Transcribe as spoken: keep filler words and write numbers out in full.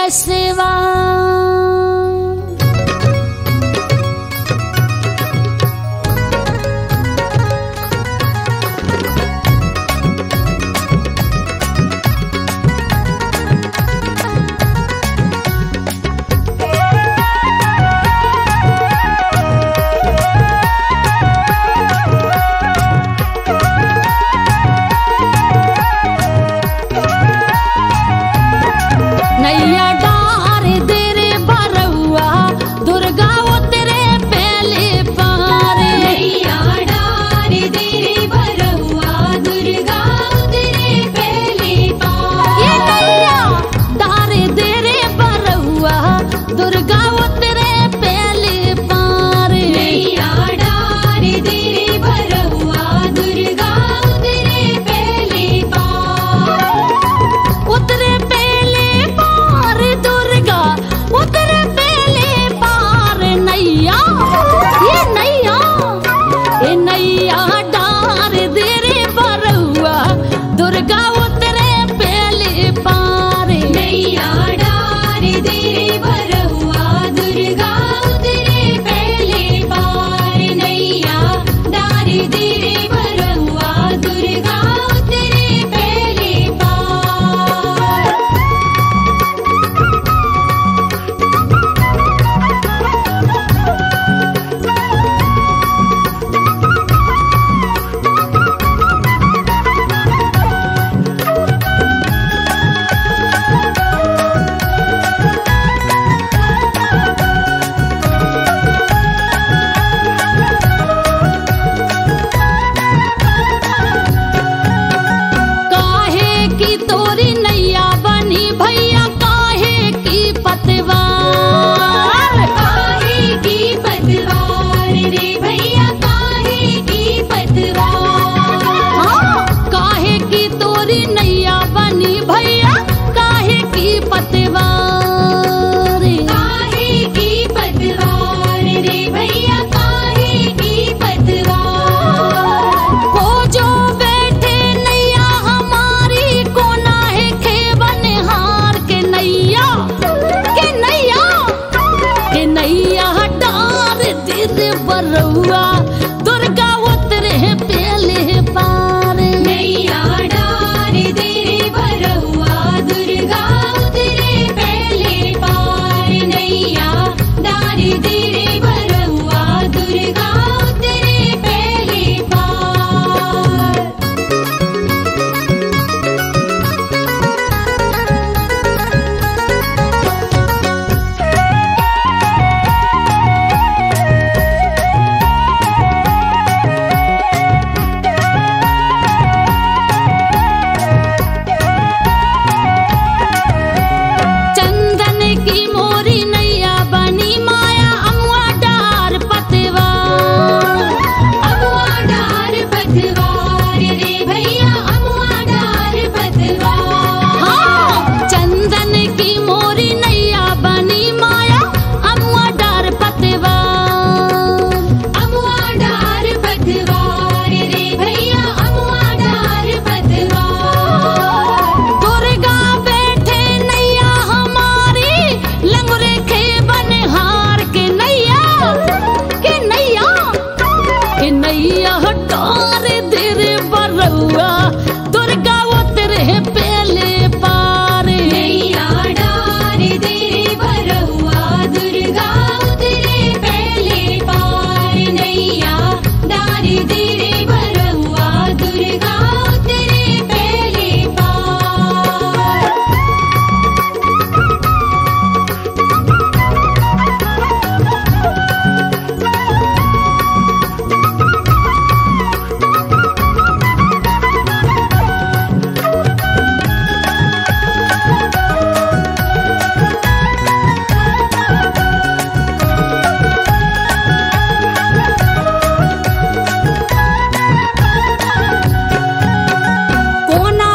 सेवा। नैया डार दे रे बरौआ दुर्गा उतरे पहले पार। नैया डार दे रे बरौआ दुर्गा उतरे पहले पार। ये नैया डार दे रे बरौआ दुर्गा उतरे पहले पार। नैया डार दे रे बरौआ दुर्गा उतरे पहले पार। उतरे पहले पार दुर्गा उतरे पहले पार। नैया ये नैया ये नैया डार दे रे बरौआ दुर्गा उतरे पहले पार। नैया डार दे रे बरौआ दुर्गा उतरे पहले पार। नैया डार दे रे बरौआ दुर्गा उतरे पहले पार। काहे की तोरी नैया बनी भैया काहे की पतवार। काहे की पतवार रे भैया काहे की पतवार। हाँ, काहे की तोरी नैया बनी भैया काहे की पतवार। काहे की पतवार रे भैया काहे की पतवार। वो जो बैठे नैया हमारी कोना है खेवन हार के नैया के नैया के नैया डार दिल बरौआ दुर्गा उतरे पहले पार। नैया डार दे रे बरौआ दुर्गा उतरे पहले पार। नैया डार दे रे बरौआ दुर्गा उतरे पहले पार। चंदन की मोरी नैया बनी माया अमुआ डार पतवार। अमुआ डार पतवार रे भैया अमुआ डार पतवार। हाँ, चंदन की मोरी नैया बनी माया अमुआ डार पतवार। अमुआ डार पतवार रे भैया अमुआ डार पतवार। दुर्गा बैठे नैया हमारी लंगरे खे बनहार के नैया के नैया के नैया डार दे रे बरौआ दुर्गा उतरे पहले पार। नैया डार दे रे बरौआ दुर्गा उतरे पहले पार। नैया डार दे रे बरौआ दुर्गा उतरे पहले पार। कोना